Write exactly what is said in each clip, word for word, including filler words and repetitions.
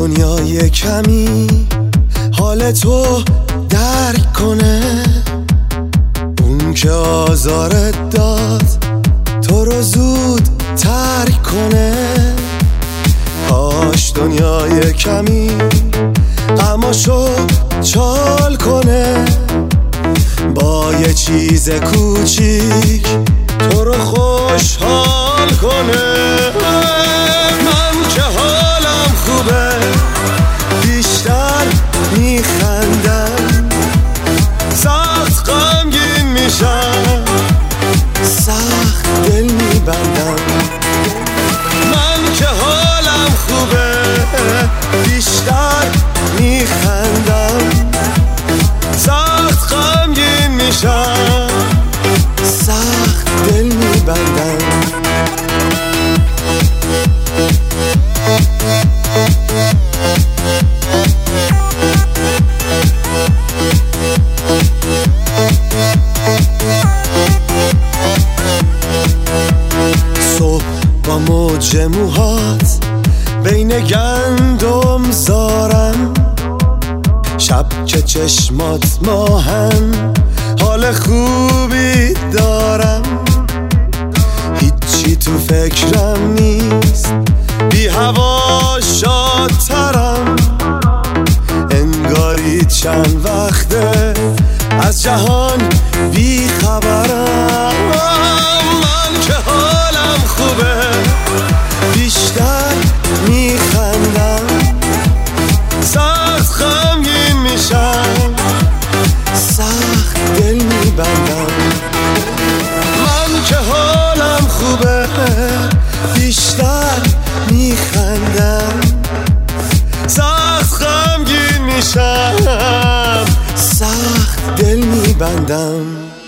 دنیای کمی حال تو درک کنه، اون که آزارت داد تو رو زود ترک کنه. کاش دنیای کمی غماشو چال کنه، با یه چیز کوچیک تو رو خوشحال کنه. من که حالم خوبه بیشتر میخندم، سخت غمگین میشم سخت دل میبندم. من که حالم خوبه بیشتر میخندم، سخت غمگین میشم سخت دل میبندم. صبح با موج موهات بین گندم زارم، شب که چشمات ماهن حال خوبی دارم. هیچی تو فکرم نیست، بی هوا شادترم، انگاری چند وقته از جهان بی خبرم. من که حالم خوبه بیشتر میخندم، سخت غمگین میشم سخت دل میبندم. من که حالم خوبه بیشتر میخندم، سخت غمگین میشم سخت دل میبندم.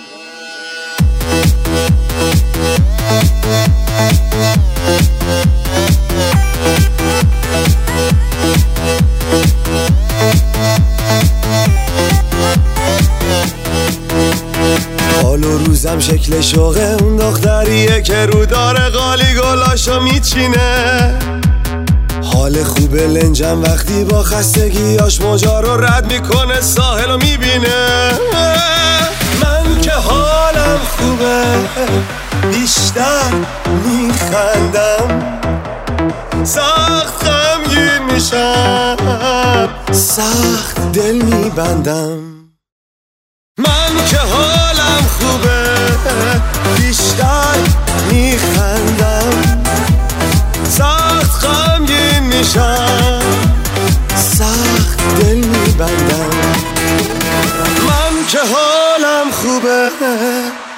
حال و روزم شکل شوقه اون دختریه که رو داره قالی گلاشو میچینه. حال خوبه لنجم وقتی با خستگیاش موجا رو رد میکنه ساحل رو میبینه. من که حالم خوبه بیشتر میخندم، سخت غمگین میشم سخت دل میبندم. من که حالم خوبه بیشتر میخندم، سخت غمگین میشم سخت دل میبندم. من که حالم خوبه